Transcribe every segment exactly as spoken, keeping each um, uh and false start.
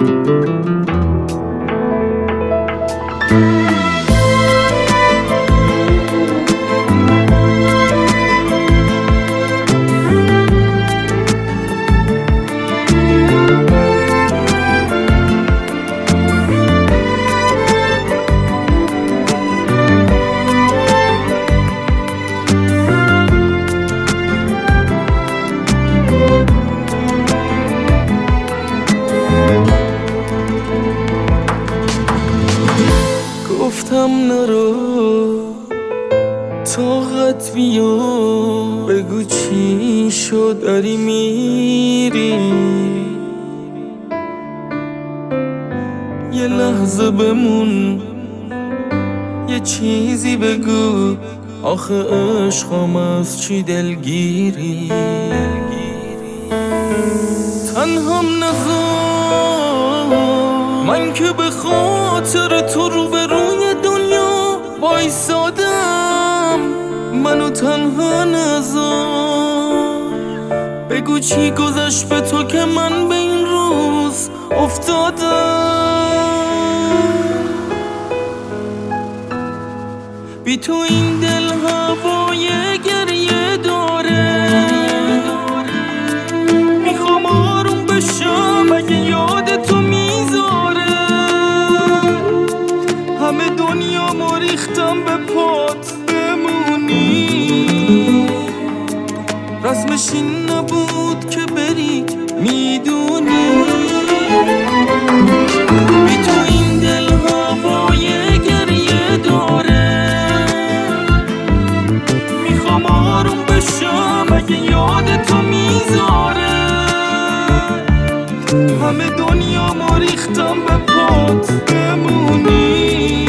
گفتم نرو طاقت بیا، بگو چی شد داری میری، یه لحظه بمون یه چیزی بگو، آخه عشقم از چی دلگیری. تنهام نذار من که به خاطر تو رو به روی دنیا وایسادم، منو تنها نذار، بگو چی گذشت به تو که من به این روز افتادم. بی تو این دل هوای گریه داره، میخوام آروم بشم اگه یاد تو میذاره، همه دنیا ما ریختم به پات بمونی، رسمش این نبود که بری میدونی. بی تو این دل هوای گریه داره، میخوام آروم بشم اگه یاد تو میذاره، همه دنیا ما ریختم به پات بمونی،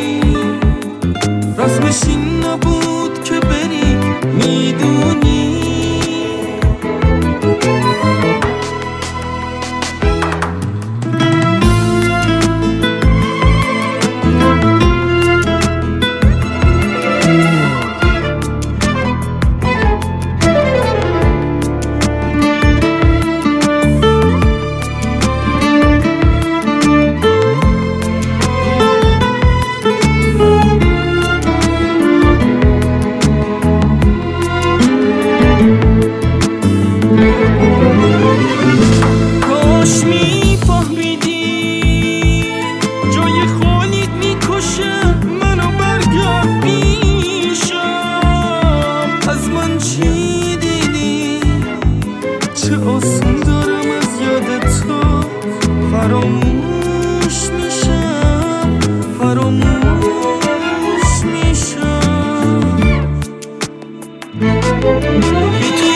رسمش این نبود که بری میدونی. چه آسون دارم از یاد تو فراموش میشم، فراموش میشم.